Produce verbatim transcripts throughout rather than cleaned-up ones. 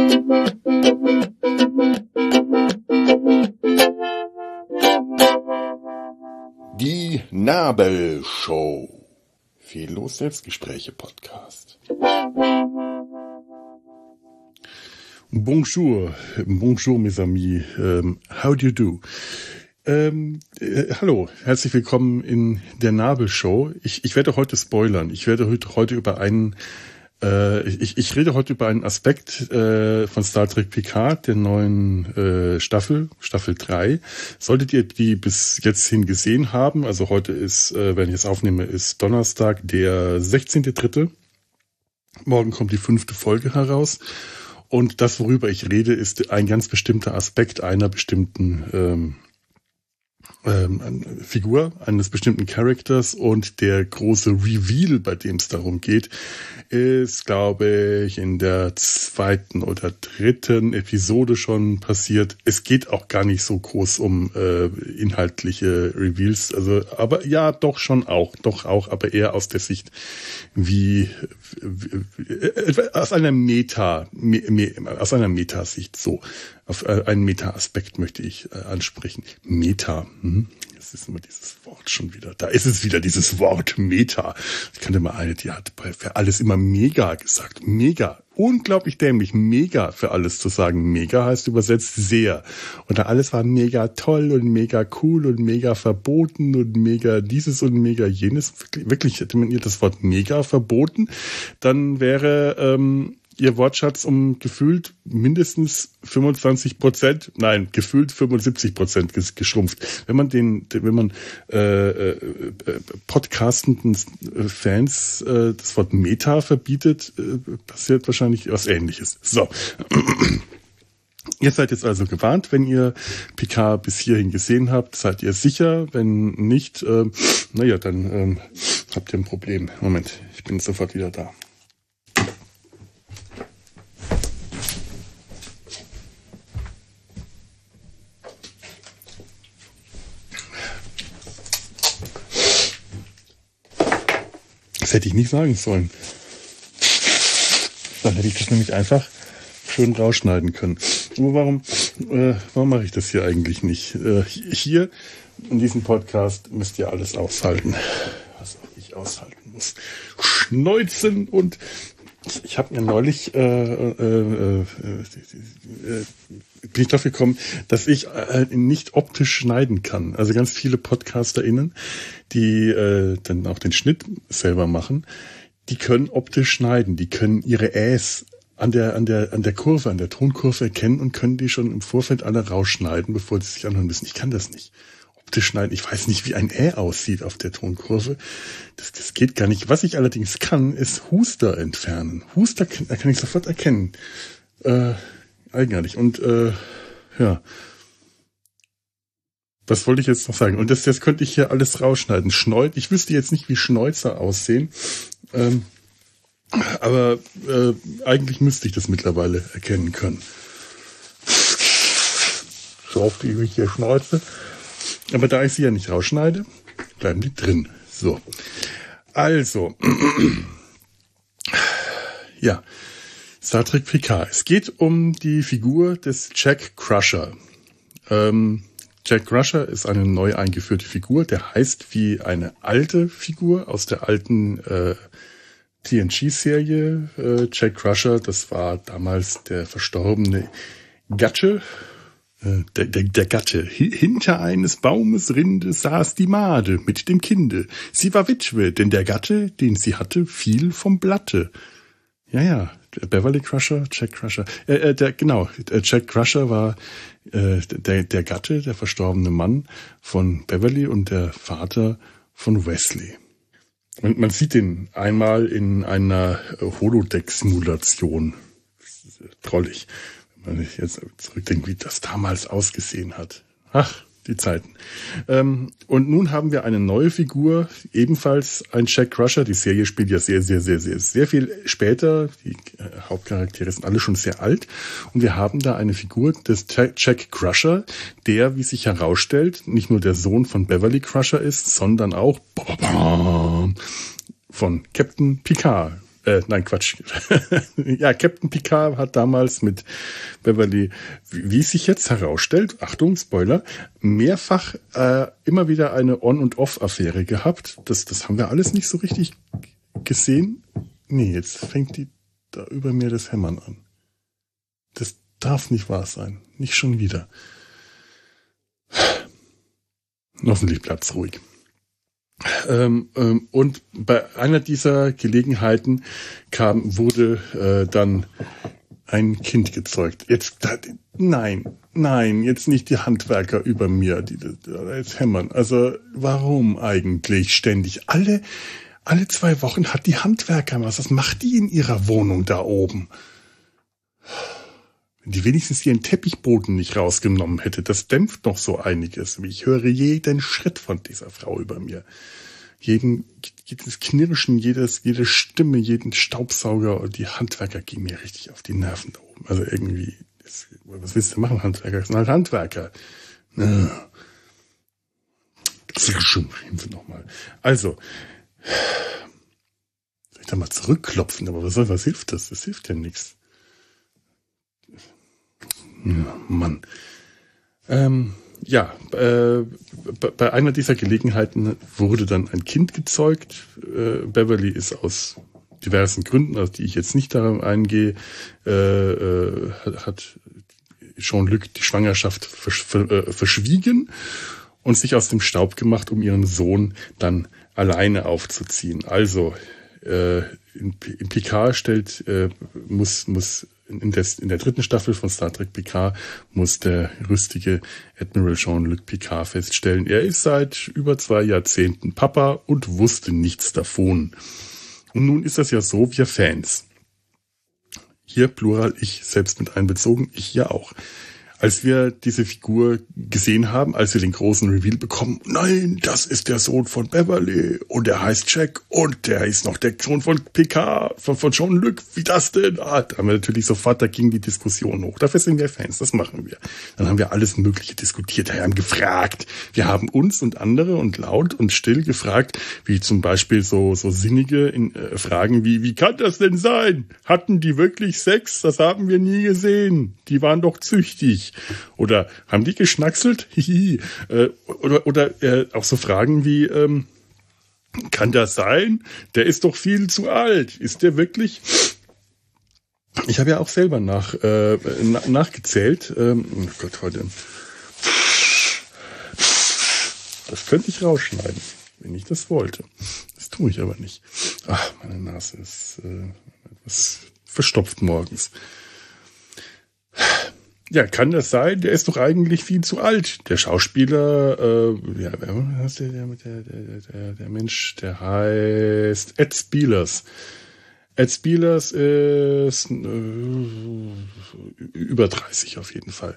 Die Nabelshow. Fehllos Selbstgespräche Podcast. Bonjour, bonjour mes amis, um, how do you do? Ähm, äh, hallo, herzlich willkommen in der Nabelshow. Ich, ich werde heute spoilern. Ich werde heute, heute über einen, äh, ich, ich rede heute über einen Aspekt äh, von Star Trek Picard, der neuen äh, Staffel, Staffel drei. Solltet ihr die bis jetzt hin gesehen haben, also heute ist, äh, wenn ich es aufnehme, ist Donnerstag, der sechzehnter dritte Morgen kommt die fünfte Folge heraus. Und das, worüber ich rede, ist ein ganz bestimmter Aspekt einer bestimmten ähm, ähm, Figur, eines bestimmten Charakters. Und der große Reveal, bei dem es darum geht, ist, glaube ich, in der zweiten oder dritten Episode schon passiert. Es geht auch gar nicht so groß um äh, inhaltliche Reveals. Also, aber ja, doch schon auch, doch auch, aber eher aus der Sicht wie, wie äh, aus einer Meta, me, me, aus einer Metasicht so. Auf äh, einen Meta-Aspekt möchte ich äh, ansprechen. Meta. Hm. Das ist immer dieses Wort schon wieder. Da ist es wieder, dieses Wort Meta. Ich kannte mal eine, die hat für alles immer mega gesagt. Mega. Unglaublich dämlich. Mega für alles zu sagen. Mega heißt übersetzt sehr. Und da alles war mega toll und mega cool und mega verboten und mega dieses und mega jenes. Wirklich, wirklich hätte man ihr das Wort mega verboten, dann wäre ähm, ihr Wortschatz um gefühlt mindestens fünfundzwanzig Prozent, nein, gefühlt fünfundsiebzig Prozent geschrumpft. Wenn man den, wenn man äh, äh, podcastenden Fans äh, das Wort Meta verbietet, äh, passiert wahrscheinlich was Ähnliches. So. Ihr seid jetzt also gewarnt, wenn ihr Picard bis hierhin gesehen habt, seid ihr sicher. Wenn nicht, äh, naja, dann äh, habt ihr ein Problem. Moment, ich bin sofort wieder da. Das hätte ich nicht sagen sollen. Dann hätte ich das nämlich einfach schön rausschneiden können. Aber warum, äh, warum mache ich das hier eigentlich nicht? Äh, hier in diesem Podcast müsst ihr alles aushalten, was auch ich aushalten muss. Schneuzen und ich, ich habe mir neulich äh, äh, äh, äh, bin ich darauf gekommen, dass ich äh, nicht optisch schneiden kann. Also ganz viele PodcasterInnen, die äh, dann auch den Schnitt selber machen, die können optisch schneiden. Die können ihre Äs an der an der an der Kurve, an der Tonkurve erkennen und können die schon im Vorfeld alle rausschneiden, bevor sie sich anhören müssen. Ich kann das nicht. Optisch schneiden. Ich weiß nicht, wie ein Ä aussieht auf der Tonkurve. Das, das geht gar nicht. Was ich allerdings kann, ist Huster entfernen. Huster kann, kann ich sofort erkennen. Äh, eigenartig. Und äh, ja. Was wollte ich jetzt noch sagen? Und das, das könnte ich hier alles rausschneiden. Schneuz, ich wüsste jetzt nicht, wie Schnäuzer aussehen. Ähm, aber äh, eigentlich müsste ich das mittlerweile erkennen können. So oft wie ich hier schneuze. Aber da ich sie ja nicht rausschneide, bleiben die drin. So. Also. Ja. Star Trek Picard. Es geht um die Figur des Jack Crusher. Ähm, Jack Crusher ist eine neu eingeführte Figur. Der heißt wie eine alte Figur aus der alten äh, T N G-Serie. Äh, Jack Crusher, das war damals der verstorbene Gatte. Äh, der, der, der Gatte. Hinter eines Baumes Rinde saß die Made mit dem Kinde. Sie war Witwe, denn der Gatte, den sie hatte, fiel vom Blatte. Ja, ja. Beverly Crusher, Jack Crusher. Äh, äh, der, genau, Jack Crusher war äh, der, der Gatte, der verstorbene Mann von Beverly und der Vater von Wesley. Und man sieht ihn einmal in einer Holodeck-Simulation. Trollig, wenn man sich jetzt zurückdenkt, wie das damals ausgesehen hat. Ach, die Zeiten. Ähm, und nun haben wir eine neue Figur, ebenfalls ein Jack Crusher. Die Serie spielt ja sehr, sehr, sehr, sehr, sehr viel später. Die äh, Hauptcharaktere sind alle schon sehr alt. Und wir haben da eine Figur des Jack Crusher, der, wie sich herausstellt, nicht nur der Sohn von Beverly Crusher ist, sondern auch von Captain Picard. Äh, nein, Quatsch. Ja, Captain Picard hat damals mit Beverly, wie es sich jetzt herausstellt, Achtung, Spoiler, mehrfach äh, immer wieder eine On- und Off-Affäre gehabt. Das, das haben wir alles nicht so richtig gesehen. Nee, jetzt fängt die da über mir das Hämmern an. Das darf nicht wahr sein. Nicht schon wieder. Hoffentlich bleibt's ruhig. Ähm, ähm, und bei einer dieser Gelegenheiten kam, wurde äh, dann ein Kind gezeugt. Jetzt, da, nein, nein, jetzt nicht die Handwerker über mir, die, die, die jetzt hämmern. Also warum eigentlich ständig? Alle, alle zwei Wochen hat die Handwerker was. Was macht die in ihrer Wohnung da oben? Wenn die wenigstens ihren Teppichboden nicht rausgenommen hätte, das dämpft noch so einiges. Ich höre jeden Schritt von dieser Frau über mir. Jeden, jedes Knirschen, jedes, jede Stimme, jeden Staubsauger und die Handwerker gehen mir richtig auf die Nerven da oben. Also irgendwie, das, was willst du machen, Handwerker? Das sind halt Handwerker. Ja. Nochmal. Also, soll ich da mal zurückklopfen, aber was soll, was hilft das? Das hilft ja nichts. Ja, Mann. Ähm, ja, äh, bei einer dieser Gelegenheiten wurde dann ein Kind gezeugt. Äh, Beverly ist aus diversen Gründen, auf die ich jetzt nicht darauf eingehe, äh, äh, hat, hat Jean-Luc die Schwangerschaft versch äh, verschwiegen und sich aus dem Staub gemacht, um ihren Sohn dann alleine aufzuziehen. Also äh, in, in Picard stellt, äh, muss, muss In der, in der dritten Staffel von Star Trek Picard muss der rüstige Admiral Jean-Luc Picard feststellen, er ist seit über zwei Jahrzehnten Papa und wusste nichts davon. Und nun ist das ja so, wir Fans. Hier Plural, ich selbst mit einbezogen, ich ja auch. Als wir diese Figur gesehen haben, als wir den großen Reveal bekommen, nein, das ist der Sohn von Beverly und der heißt Jack und der ist noch der Sohn von Picard, von, von Jean-Luc, wie das denn? Ah, da haben wir natürlich sofort, da ging die Diskussion hoch. Dafür sind wir Fans, das machen wir. Dann haben wir alles Mögliche diskutiert, wir haben gefragt. Wir haben uns und andere und laut und still gefragt, wie zum Beispiel so, so sinnige in, äh, Fragen wie, wie kann das denn sein? Hatten die wirklich Sex? Das haben wir nie gesehen. Die waren doch züchtig. Oder haben die geschnackselt? Hihi. äh, oder oder äh, auch so Fragen wie, ähm, kann das sein? Der ist doch viel zu alt. Ist der wirklich? Ich habe ja auch selber nach, äh, na, nachgezählt. Ähm, oh Gott, heute. Das könnte ich rausschneiden, wenn ich das wollte. Das tue ich aber nicht. Ach, meine Nase ist äh, etwas verstopft morgens. Ja, kann das sein? Der ist doch eigentlich viel zu alt. Der Schauspieler, äh, ja, wer ist der, der, der, der, der Mensch, der heißt Ed Spielers. Ed Spielers ist äh, über dreißig auf jeden Fall.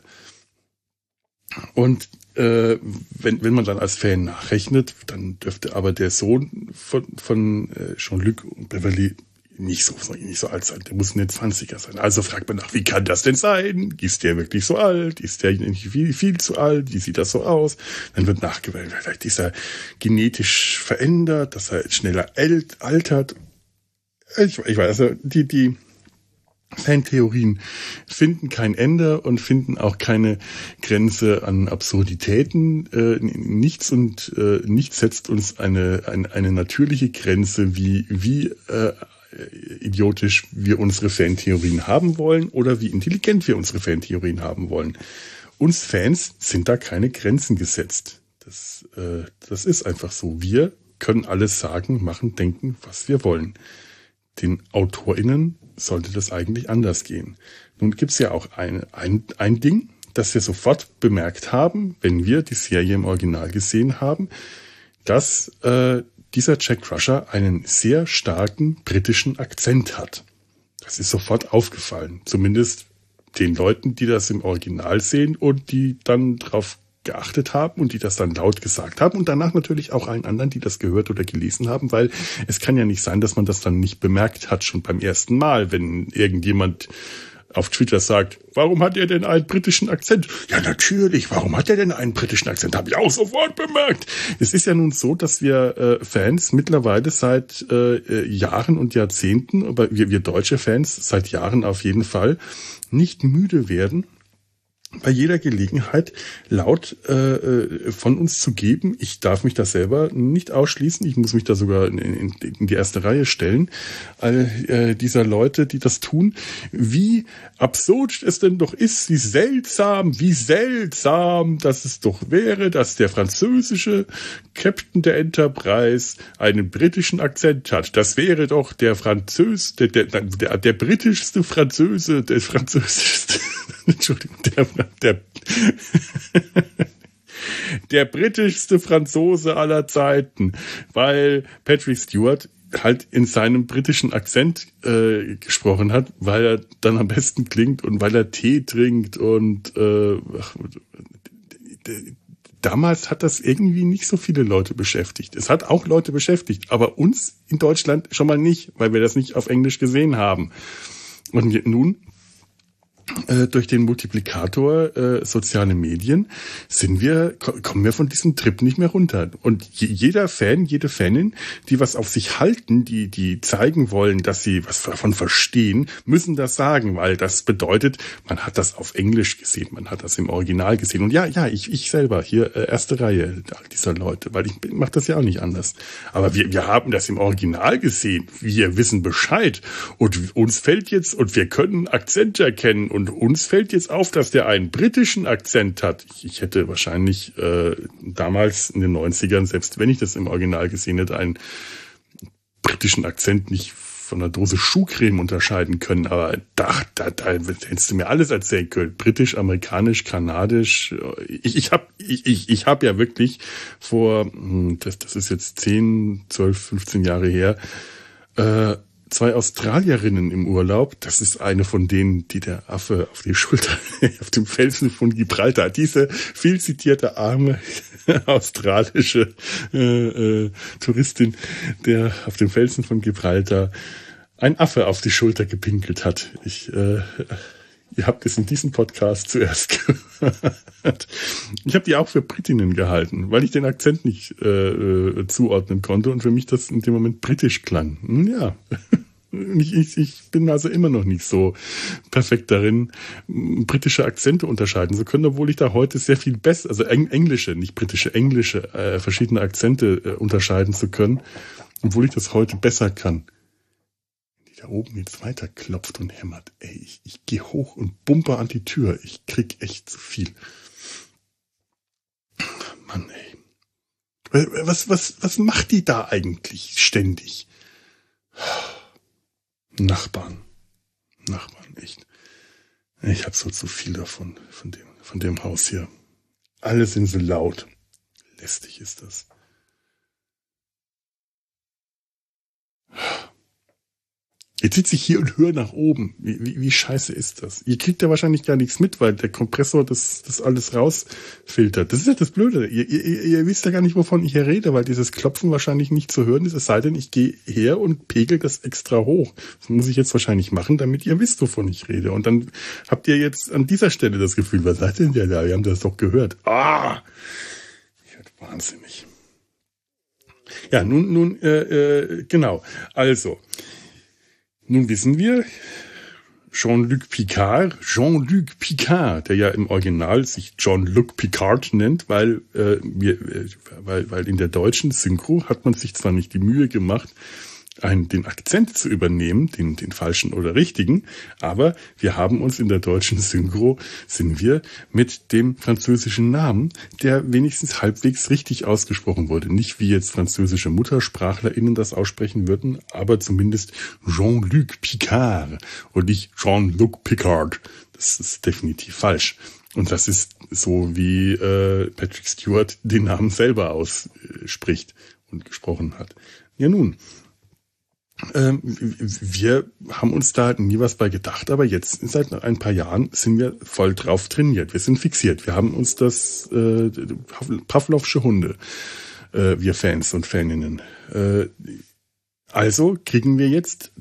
Und äh, wenn, wenn man dann als Fan nachrechnet, dann dürfte aber der Sohn von, von äh, Jean-Luc und Beverly nicht so, nicht so alt sein. Der muss in den zwanziger sein. Also fragt man nach, wie kann das denn sein? Ist der wirklich so alt? Ist der nicht viel, viel zu alt? Wie sieht das so aus? Dann wird nachgewählt. Vielleicht ist er genetisch verändert, dass er schneller altert. Ich, ich weiß, also die, die Fantheorien finden kein Ende und finden auch keine Grenze an Absurditäten. Äh, nichts und äh, nichts setzt uns eine, eine, eine natürliche Grenze, wie, wie äh, idiotisch wir unsere Fantheorien haben wollen oder wie intelligent wir unsere Fantheorien haben wollen. Uns Fans sind da keine Grenzen gesetzt. Das, äh, das ist einfach so. Wir können alles sagen, machen, denken, was wir wollen. Den AutorInnen sollte das eigentlich anders gehen. Nun gibt's ja auch ein, ein, ein Ding, das wir sofort bemerkt haben, wenn wir die Serie im Original gesehen haben, dass äh, dieser Jack Crusher einen sehr starken britischen Akzent hat. Das ist sofort aufgefallen. Zumindest den Leuten, die das im Original sehen und die dann drauf geachtet haben und die das dann laut gesagt haben und danach natürlich auch allen anderen, die das gehört oder gelesen haben, weil es kann ja nicht sein, dass man das dann nicht bemerkt hat, schon beim ersten Mal, wenn irgendjemand auf Twitter sagt, warum hat er denn einen britischen Akzent? Ja, natürlich, warum hat er denn einen britischen Akzent? Habe ich auch sofort bemerkt. Es ist ja nun so, dass wir äh, Fans mittlerweile seit äh, Jahren und Jahrzehnten, aber wir, wir deutsche Fans seit Jahren auf jeden Fall, nicht müde werden, bei jeder Gelegenheit laut äh, von uns zu geben. Ich darf mich da selber nicht ausschließen. Ich muss mich da sogar in, in, in die erste Reihe stellen. All äh, dieser Leute, die das tun. Wie absurd es denn doch ist, wie seltsam, wie seltsam, dass es doch wäre, dass der französische Captain der Enterprise einen britischen Akzent hat. Das wäre doch der Französ, der, der, der, der britischste Französe, der französischste, Entschuldigung, der Der, der britischste Franzose aller Zeiten, weil Patrick Stewart halt in seinem britischen Akzent äh, gesprochen hat, weil er dann am besten klingt und weil er Tee trinkt und äh, ach, damals hat das irgendwie nicht so viele Leute beschäftigt. Es hat auch Leute beschäftigt, aber uns in Deutschland schon mal nicht, weil wir das nicht auf Englisch gesehen haben. Und nun Äh, durch den Multiplikator äh, soziale Medien sind wir, kommen wir von diesem Trip nicht mehr runter. Und je, jeder Fan, jede Fanin, die was auf sich halten, die die zeigen wollen, dass sie was davon verstehen, müssen das sagen, weil das bedeutet, man hat das auf Englisch gesehen, man hat das im Original gesehen. Und ja, ja, ich ich selber, hier äh, erste Reihe dieser Leute, weil ich mache das ja auch nicht anders. Aber wir wir haben das im Original gesehen, wir wissen Bescheid und uns fällt jetzt, und wir können Akzente erkennen, und uns fällt jetzt auf, dass der einen britischen Akzent hat. Ich, ich hätte wahrscheinlich äh, damals in den neunzigern, selbst wenn ich das im Original gesehen hätte, einen britischen Akzent nicht von einer Dose Schuhcreme unterscheiden können. Aber da, da, da hättest du mir alles erzählen können. Britisch, amerikanisch, kanadisch. Ich, ich habe ich, ich, ich hab ja wirklich vor, das, das ist jetzt zehn, zwölf, fünfzehn Jahre her, äh, zwei Australierinnen im Urlaub. Das ist eine von denen, die der Affe auf die Schulter, auf dem Felsen von Gibraltar, diese viel zitierte arme australische äh, äh, Touristin, der auf dem Felsen von Gibraltar ein Affe auf die Schulter gepinkelt hat. Ich, äh, ihr habt es in diesem Podcast zuerst gehört. Ich habe die auch für Britinnen gehalten, weil ich den Akzent nicht äh, zuordnen konnte und für mich das in dem Moment britisch klang. Ja, ich, ich, ich bin also immer noch nicht so perfekt darin, britische Akzente unterscheiden zu können, obwohl ich da heute sehr viel besser, also eng, englische, nicht britische, englische, äh, verschiedene Akzente äh, unterscheiden zu können, obwohl ich das heute besser kann. Die da oben jetzt weiter klopft und hämmert. Ey, ich, ich gehe hoch und bumper an die Tür. Ich krieg echt zu viel. Mann, ey. Was, was, was macht die da eigentlich ständig? Nachbarn. Nachbarn, echt. Ich habe so zu viel davon, von dem, von dem Haus hier. Alle sind so laut. Lästig ist das. Jetzt sitze ich hier und höre nach oben. Wie, wie, wie scheiße ist das? Ihr kriegt ja wahrscheinlich gar nichts mit, weil der Kompressor das, das alles rausfiltert. Das ist ja das Blöde. Ihr, ihr, ihr wisst ja gar nicht, wovon ich hier rede, weil dieses Klopfen wahrscheinlich nicht zu hören ist. Es sei denn, ich gehe her und pegel das extra hoch. Das muss ich jetzt wahrscheinlich machen, damit ihr wisst, wovon ich rede. Und dann habt ihr jetzt an dieser Stelle das Gefühl, was seid denn der da? Wir haben das doch gehört. Ah! Ich werde wahnsinnig. Ja, nun, nun, äh, äh, genau. Also, nun wissen wir, Jean-Luc Picard, Jean-Luc Picard, der ja im Original sich Jean-Luc Picard nennt, weil, äh, wir, weil, weil in der deutschen Synchro hat man sich zwar nicht die Mühe gemacht, einen, den Akzent zu übernehmen, den, den falschen oder richtigen, aber wir haben uns in der deutschen Synchro, sind wir mit dem französischen Namen, der wenigstens halbwegs richtig ausgesprochen wurde. Nicht wie jetzt französische MuttersprachlerInnen das aussprechen würden, aber zumindest Jean-Luc Picard und nicht Jean-Luc Picard. Das ist definitiv falsch. Und das ist so, wie äh, Patrick Stewart den Namen selber ausspricht und gesprochen hat. Ja nun, Ähm, wir haben uns da nie was bei gedacht, aber jetzt seit ein paar Jahren sind wir voll drauf trainiert. Wir sind fixiert. Wir haben uns das äh, Pavlovsche Hunde, äh, wir Fans und Faninnen. Äh, also kriegen wir jetzt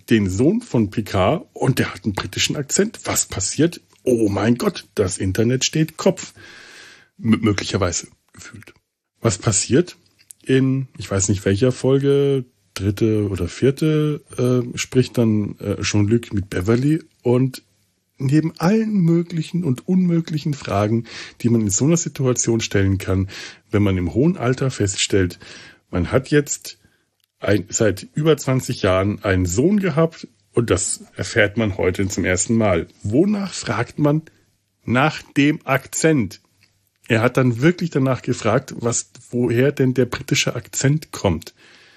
den Sohn von Picard und der hat einen britischen Akzent. Was passiert? Oh mein Gott, das Internet steht Kopf. M- möglicherweise gefühlt. Was passiert? In, ich weiß nicht welcher Folge, dritte oder vierte, äh, spricht dann äh, Jean-Luc mit Beverly und neben allen möglichen und unmöglichen Fragen, die man in so einer Situation stellen kann, wenn man im hohen Alter feststellt, man hat jetzt ein, seit über zwanzig Jahren einen Sohn gehabt und das erfährt man heute zum ersten Mal. Wonach fragt man? Nach dem Akzent. Er hat dann wirklich danach gefragt, was, woher denn der britische Akzent kommt.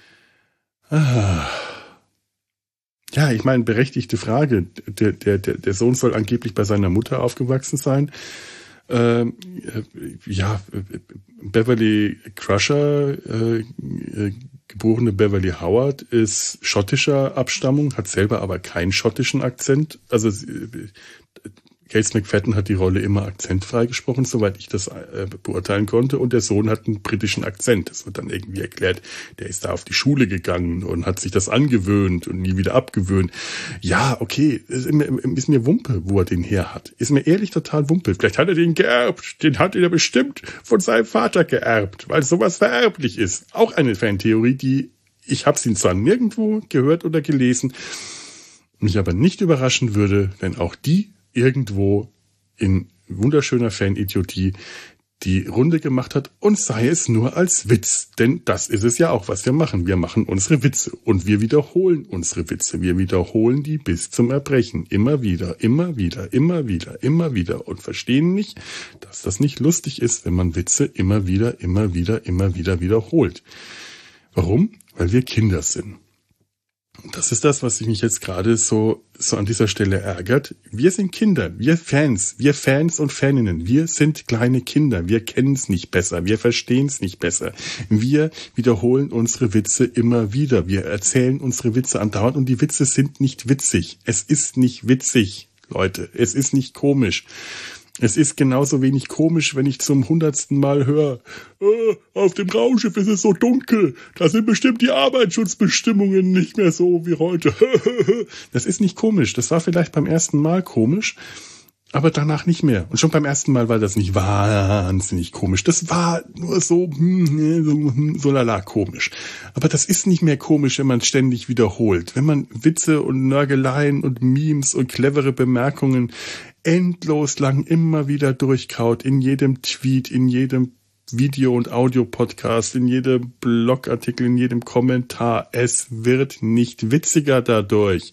Ah. Ja, ich meine, berechtigte Frage. Der, der, der, der Sohn soll angeblich bei seiner Mutter aufgewachsen sein. Ähm, ja, Beverly Crusher, äh, äh, geborene Beverly Howard, ist schottischer Abstammung, hat selber aber keinen schottischen Akzent. Also äh, Gates McFadden hat die Rolle immer akzentfrei gesprochen, soweit ich das äh, beurteilen konnte. Und der Sohn hat einen britischen Akzent. Das wird dann irgendwie erklärt. Der ist da auf die Schule gegangen und hat sich das angewöhnt und nie wieder abgewöhnt. Ja, okay, ist mir, ist mir Wumpe, wo er den her hat. Ist mir ehrlich total Wumpe. Vielleicht hat er den geerbt. Den hat er bestimmt von seinem Vater geerbt, weil sowas vererblich ist. Auch eine Fantheorie, die, ich habe sie zwar nirgendwo gehört oder gelesen, mich aber nicht überraschen würde, wenn auch die irgendwo in wunderschöner Fanidiotie die Runde gemacht hat und sei es nur als Witz. Denn das ist es ja auch, was wir machen. Wir machen unsere Witze und wir wiederholen unsere Witze. Wir wiederholen die bis zum Erbrechen. Immer wieder, immer wieder, immer wieder, immer wieder und verstehen nicht, dass das nicht lustig ist, wenn man Witze immer wieder, immer wieder, immer wieder wiederholt. Warum? Weil wir Kinder sind. Das ist das, was mich jetzt gerade so, so an dieser Stelle ärgert. Wir sind Kinder, wir Fans, wir Fans und Faninnen, wir sind kleine Kinder, wir kennen es nicht besser, wir verstehen es nicht besser. Wir wiederholen unsere Witze immer wieder, wir erzählen unsere Witze andauernd und die Witze sind nicht witzig. Es ist nicht witzig, Leute, es ist nicht komisch. Es ist genauso wenig komisch, wenn ich zum hundertsten Mal höre, äh, auf dem Raumschiff ist es so dunkel, da sind bestimmt die Arbeitsschutzbestimmungen nicht mehr so wie heute. Das ist nicht komisch, das war vielleicht beim ersten Mal komisch, aber danach nicht mehr. Und schon beim ersten Mal war das nicht wahnsinnig komisch. Das war nur so, so, so lala komisch. Aber das ist nicht mehr komisch, wenn man es ständig wiederholt. Wenn man Witze und Nörgeleien und Memes und clevere Bemerkungen endlos lang immer wieder durchkaut, in jedem Tweet, in jedem Video- und Audio-Podcast, in jedem Blogartikel, in jedem Kommentar. Es wird nicht witziger dadurch.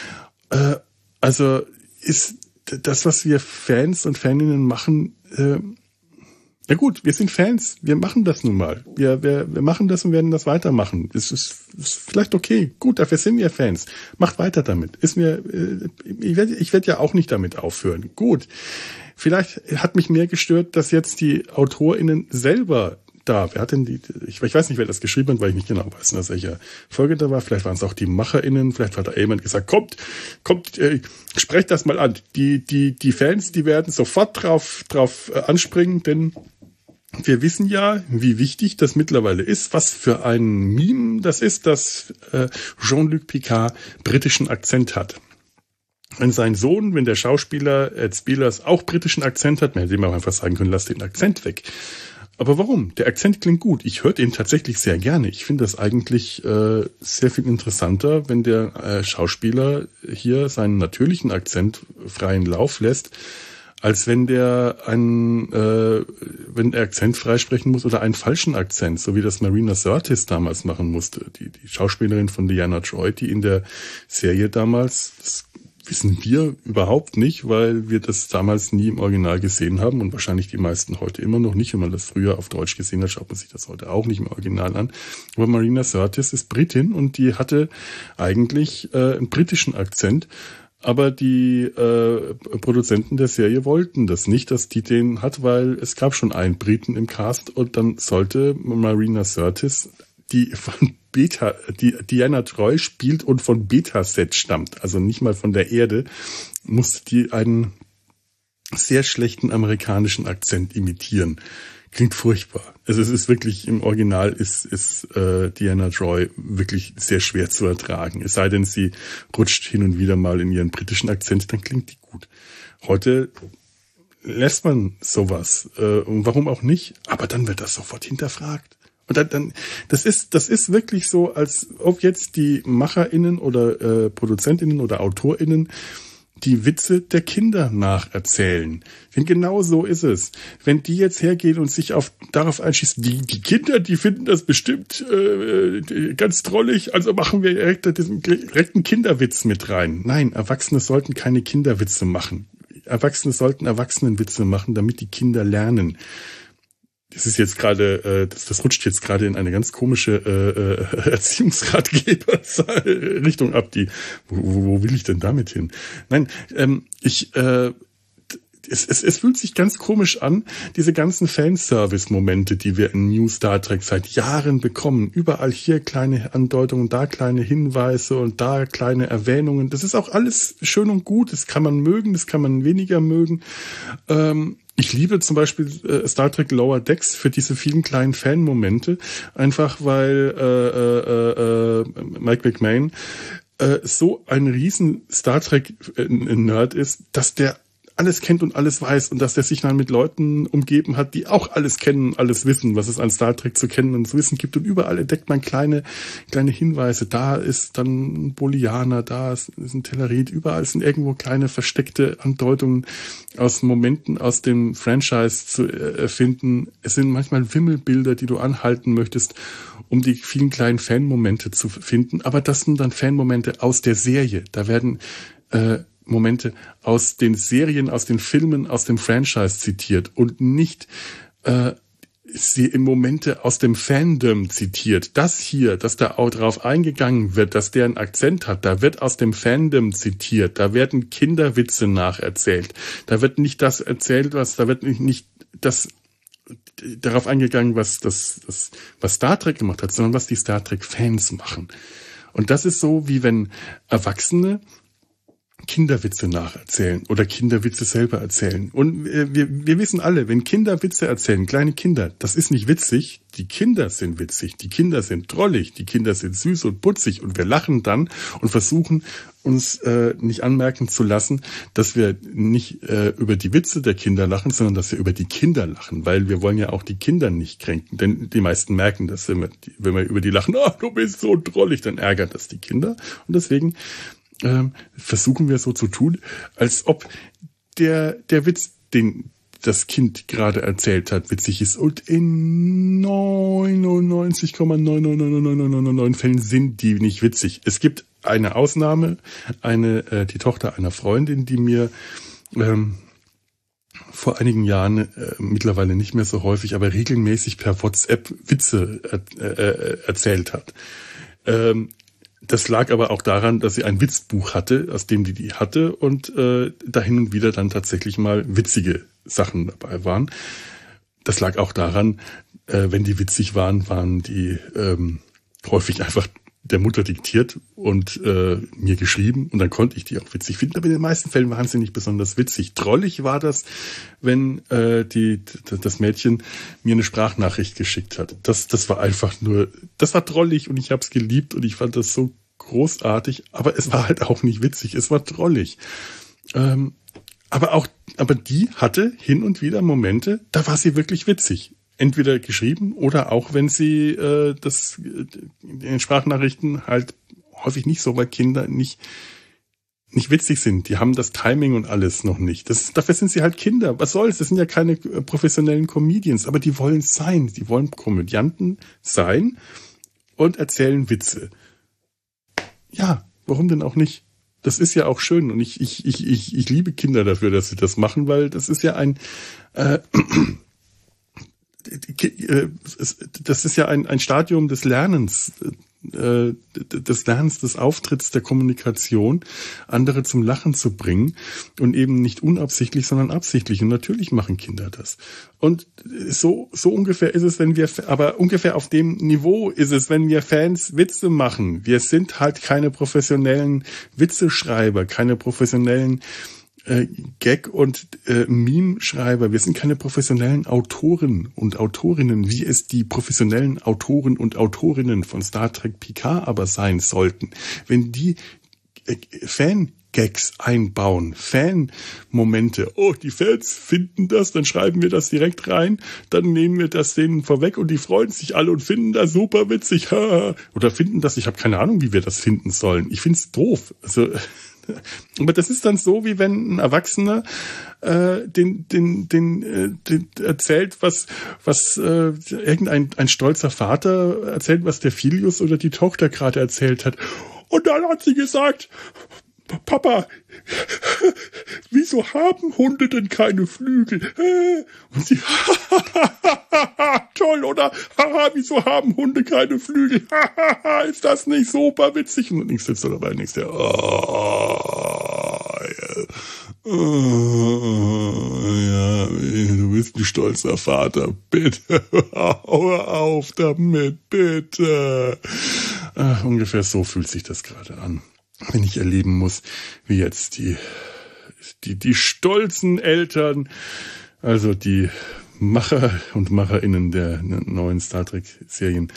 Äh, also ist das, was wir Fans und Faninnen machen, äh, ja gut, wir sind Fans, wir machen das nun mal. Wir, wir, wir machen das und werden das weitermachen. Das ist, ist vielleicht okay. Gut, dafür sind wir Fans. Macht weiter damit. Ist mir, äh, ich werde ich werd ja auch nicht damit aufhören. Gut. Vielleicht hat mich mehr gestört, dass jetzt die AutorInnen selber da, wer hat denn die, ich, ich weiß nicht, wer das geschrieben hat, weil ich nicht genau weiß, in welcher Folge da war. Vielleicht waren es auch die MacherInnen, vielleicht hat da jemand gesagt, kommt, kommt, äh, sprecht das mal an. Die, die, die Fans, die werden sofort drauf, drauf äh, anspringen, denn wir wissen ja, wie wichtig das mittlerweile ist, was für ein Meme das ist, dass äh, Jean-Luc Picard britischen Akzent hat. Wenn sein Sohn, wenn der Schauspieler Ed Spielers auch britischen Akzent hat, man hätte ihm auch einfach sagen können, lass den Akzent weg. Aber warum? Der Akzent klingt gut. Ich höre den tatsächlich sehr gerne. Ich finde das eigentlich äh, sehr viel interessanter, wenn der äh, Schauspieler hier seinen natürlichen Akzent freien Lauf lässt, als wenn der einen, äh, wenn er Akzent freisprechen muss oder einen falschen Akzent, so wie das Marina Sirtis damals machen musste. Die, die Schauspielerin von Deanna Troi, die in der Serie damals, das wissen wir überhaupt nicht, weil wir das damals nie im Original gesehen haben und wahrscheinlich die meisten heute immer noch nicht. Wenn man das früher auf Deutsch gesehen hat, schaut man sich das heute auch nicht im Original an. Aber Marina Sirtis ist Britin und die hatte eigentlich äh, einen britischen Akzent. Aber die äh, Produzenten der Serie wollten das nicht, dass die den hat, weil es gab schon einen Briten im Cast und dann sollte Marina Sirtis, die von Beta, die Deanna Troi spielt und von Beta-Set stammt, also nicht mal von der Erde, musste die einen sehr schlechten amerikanischen Akzent imitieren. klingt furchtbar. Also es ist wirklich, im Original ist, ist äh, Deanna Troi wirklich sehr schwer zu ertragen. Es sei denn, sie rutscht hin und wieder mal in ihren britischen Akzent, dann klingt die gut. Heute lässt man sowas. Äh, und warum auch nicht? Aber dann wird das sofort hinterfragt. Und dann, dann, das ist, das ist wirklich so, als ob jetzt die MacherInnen oder äh, ProduzentInnen oder AutorInnen die Witze der Kinder nacherzählen. Denn genau so ist es. Wenn die jetzt hergehen und sich auf darauf einschießen, die, die Kinder, die finden das bestimmt äh, ganz drollig, also machen wir direkt diesen direkten Kinderwitz mit rein. Nein, Erwachsene sollten keine Kinderwitze machen. Erwachsene sollten Erwachsenenwitze machen, damit die Kinder lernen. Das ist jetzt gerade, äh, das, das rutscht jetzt gerade in eine ganz komische äh, äh, Erziehungsratgeber-Richtung ab. Die, wo, wo will ich denn damit hin? Nein, ähm, ich, äh, es, es, es fühlt sich ganz komisch an, diese ganzen Fanservice-Momente, die wir in New Star Trek seit Jahren bekommen. Überall hier kleine Andeutungen, da kleine Hinweise und da kleine Erwähnungen. Das ist auch alles schön und gut. Das kann man mögen, das kann man weniger mögen. Ähm, Ich liebe zum Beispiel äh, Star Trek Lower Decks für diese vielen kleinen Fan-Momente, einfach weil äh, äh, äh, Mike McMahon äh, so ein riesen Star Trek-Nerd ist, dass der alles kennt und alles weiß und dass der sich dann mit Leuten umgeben hat, die auch alles kennen, alles wissen, was es an Star Trek zu kennen und zu wissen gibt. Und überall entdeckt man kleine kleine Hinweise. Da ist dann ein Bolianer, da ist, ist ein Tellerit. Überall sind irgendwo kleine versteckte Andeutungen aus Momenten aus dem Franchise zu erfinden. Es sind manchmal Wimmelbilder, die du anhalten möchtest, um die vielen kleinen Fanmomente zu finden. Aber das sind dann Fanmomente aus der Serie. Da werden äh, Momente aus den Serien, aus den Filmen, aus dem Franchise zitiert und nicht äh, sie im Momente aus dem Fandom zitiert. Das hier, dass da auch drauf eingegangen wird, dass der einen Akzent hat, da wird aus dem Fandom zitiert, da werden Kinderwitze nacherzählt, da wird nicht das erzählt, was, da wird nicht, nicht das darauf eingegangen, was das, das, was Star Trek gemacht hat, sondern was die Star Trek Fans machen. Und das ist so, wie wenn Erwachsene Kinderwitze nacherzählen oder Kinderwitze selber erzählen. Und wir, wir wissen alle, wenn Kinder Witze erzählen, kleine Kinder, das ist nicht witzig. Die Kinder sind witzig, die Kinder sind drollig, die Kinder sind süß und putzig und wir lachen dann und versuchen uns äh, nicht anmerken zu lassen, dass wir nicht äh, über die Witze der Kinder lachen, sondern dass wir über die Kinder lachen, weil wir wollen ja auch die Kinder nicht kränken. Denn die meisten merken das, wenn wir, wenn wir über die lachen, oh, du bist so drollig, dann ärgert das die Kinder. Und deswegen Ähm, versuchen wir so zu tun, als ob der der Witz, den das Kind gerade erzählt hat, witzig ist. Und in neunundneunzig Komma neun neun neun neun neun neun neun Fällen sind die nicht witzig. Es gibt eine Ausnahme, eine äh, die Tochter einer Freundin, die mir ähm, vor einigen Jahren, äh, mittlerweile nicht mehr so häufig, aber regelmäßig per WhatsApp Witze äh, äh, erzählt hat. Ähm, Das lag aber auch daran, dass sie ein Witzbuch hatte, aus dem die die hatte und äh, da hin und wieder dann tatsächlich mal witzige Sachen dabei waren. Das lag auch daran, äh, wenn die witzig waren, waren die ähm, häufig einfach der Mutter diktiert und äh, mir geschrieben und dann konnte ich die auch witzig finden. Aber in den meisten Fällen waren sie nicht besonders witzig. Drollig war das, wenn äh, die das Mädchen mir eine Sprachnachricht geschickt hat. Das das war einfach nur, das war drollig und ich habe es geliebt und ich fand das so großartig. Aber es war halt auch nicht witzig. Es war drollig. Ähm, aber auch, aber die hatte hin und wieder Momente, da war sie wirklich witzig. Entweder geschrieben oder auch, wenn sie äh, das in den Sprachnachrichten halt häufig nicht so, weil Kinder nicht nicht witzig sind. Die haben das Timing und alles noch nicht. Das, dafür sind sie halt Kinder. Was soll's? Das sind ja keine professionellen Comedians, aber die wollen sein. Die wollen Komödianten sein und erzählen Witze. Ja, warum denn auch nicht? Das ist ja auch schön und ich ich ich ich, ich liebe Kinder dafür, dass sie das machen, weil das ist ja ein äh, das ist ja ein, ein Stadium des Lernens, äh, des Lernens, des Auftritts, der Kommunikation, andere zum Lachen zu bringen und eben nicht unabsichtlich, sondern absichtlich. Und natürlich machen Kinder das. Und so, so ungefähr ist es, wenn wir, aber ungefähr auf dem Niveau ist es, wenn wir Fans Witze machen. Wir sind halt keine professionellen Witzeschreiber, keine professionellen äh, Gag- und äh, Meme-Schreiber. Wir sind keine professionellen Autoren und Autorinnen, wie es die professionellen Autoren und Autorinnen von Star Trek Picard aber sein sollten. Wenn die äh, Fan Gags einbauen, Fan-Momente. Oh, die Fans finden das, dann schreiben wir das direkt rein, dann nehmen wir das denen vorweg und die freuen sich alle und finden das super witzig. Oder finden das, ich habe keine Ahnung, wie wir das finden sollen. Ich find's doof. Also, aber das ist dann so, wie wenn ein Erwachsener äh, den, den, den, äh, den erzählt, was, was äh, irgendein ein stolzer Vater erzählt, was der Filius oder die Tochter gerade erzählt hat. Und dann hat sie gesagt, Papa, wieso haben Hunde denn keine Flügel? Und sie, toll, oder? Haha, wieso haben Hunde keine Flügel? Ist das nicht super witzig? Und ich sitze dabei und ich sage, oh, ja, du bist ein stolzer Vater. Bitte, hör auf damit, bitte. Ach, ungefähr so fühlt sich das gerade an, wenn ich erleben muss, wie jetzt die, die, die stolzen Eltern, also die Macher und Macherinnen der neuen Star Trek Serien,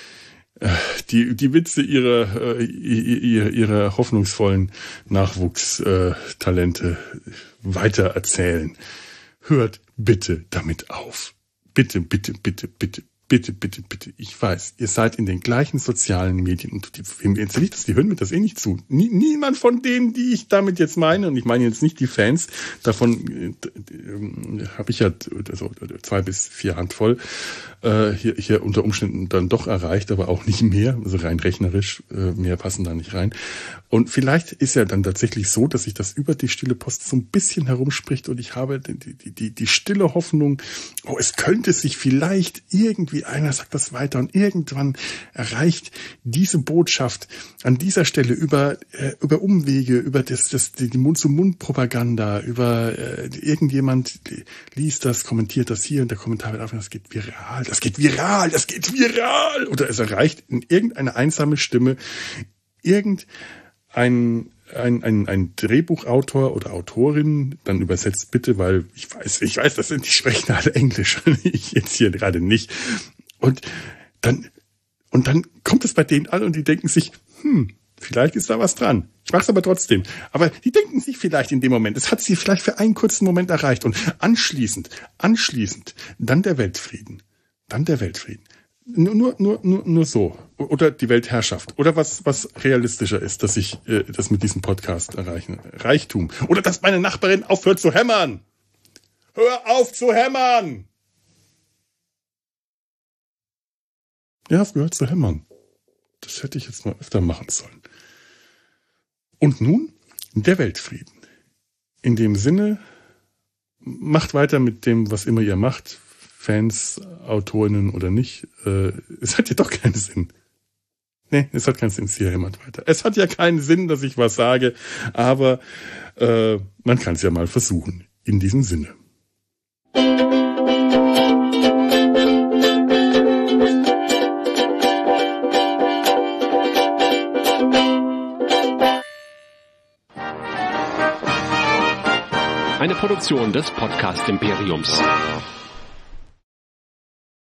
die, die Witze ihrer, ihrer, ihrer hoffnungsvollen Nachwuchstalente weiter erzählen. Hört bitte damit auf. Bitte, bitte, bitte, bitte. Bitte, bitte, bitte. Ich weiß, ihr seid in den gleichen sozialen Medien und die, wem erzähle ich das? Die hören mir das eh nicht zu. Nie, niemand von denen, die ich damit jetzt meine, und ich meine jetzt nicht die Fans, davon äh, habe ich ja also zwei bis vier Handvoll äh, hier, hier unter Umständen dann doch erreicht, aber auch nicht mehr, also rein rechnerisch, äh, mehr passen da nicht rein. Und vielleicht ist ja dann tatsächlich so, dass sich das über die stille Post so ein bisschen herumspricht und ich habe die, die, die, die stille Hoffnung, oh, es könnte sich vielleicht irgendwie, einer sagt das weiter und irgendwann erreicht diese Botschaft an dieser Stelle über, äh, über Umwege, über das, das, die Mund-zu-Mund-Propaganda, über äh, irgendjemand liest das, kommentiert das hier und der Kommentar wird auf, das geht viral, das geht viral, das geht viral. Oder es erreicht in irgendeine einsame Stimme irgendein Ein, ein, ein, ein Drehbuchautor oder Autorin, dann übersetzt bitte, weil ich weiß, ich weiß, das sind, die sprechen alle Englisch, ich jetzt hier gerade nicht. Und dann, und dann kommt es bei denen an und die denken sich, hm, vielleicht ist da was dran. Ich mach's aber trotzdem. Aber die denken sich vielleicht in dem Moment, es hat sie vielleicht für einen kurzen Moment erreicht und anschließend, anschließend, dann der Weltfrieden, dann der Weltfrieden. Nur, nur, nur, nur, nur so. Oder die Weltherrschaft. Oder was, was realistischer ist, dass ich äh, das mit diesem Podcast erreiche. Reichtum. Oder dass meine Nachbarin aufhört zu hämmern. Hör auf zu hämmern! Ja, hast gehört zu hämmern. Das hätte ich jetzt mal öfter machen sollen. Und nun der Weltfrieden. In dem Sinne, macht weiter mit dem, was immer ihr macht. Fans, Autorinnen oder nicht, äh, es hat ja doch keinen Sinn. Nee, es hat keinen Sinn, hier hämmert weiter. Es hat ja keinen Sinn, dass ich was sage, aber äh, man kann es ja mal versuchen. In diesem Sinne. Eine Produktion des Podcast Imperiums.